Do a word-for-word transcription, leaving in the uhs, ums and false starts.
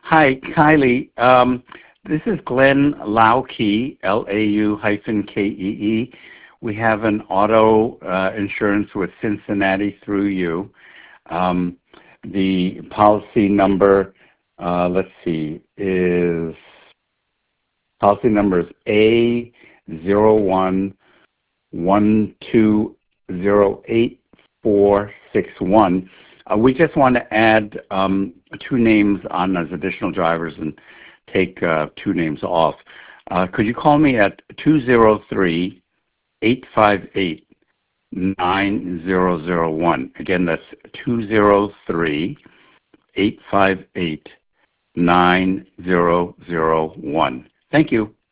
Hi, Kylie. Um, this is Glenn Laukey, L A U hyphen K E E. We have an auto uh, insurance with Cincinnati through you. Um, the policy number, uh, let's see, is policy number is A zero one one two zero eight four six one. Uh, we just want to add um, two names on as additional drivers and take uh, two names off. Uh, could you call me at two zero three, eight five eight, nine zero zero one? Again, that's two zero three, eight five eight, nine zero zero one. Thank you.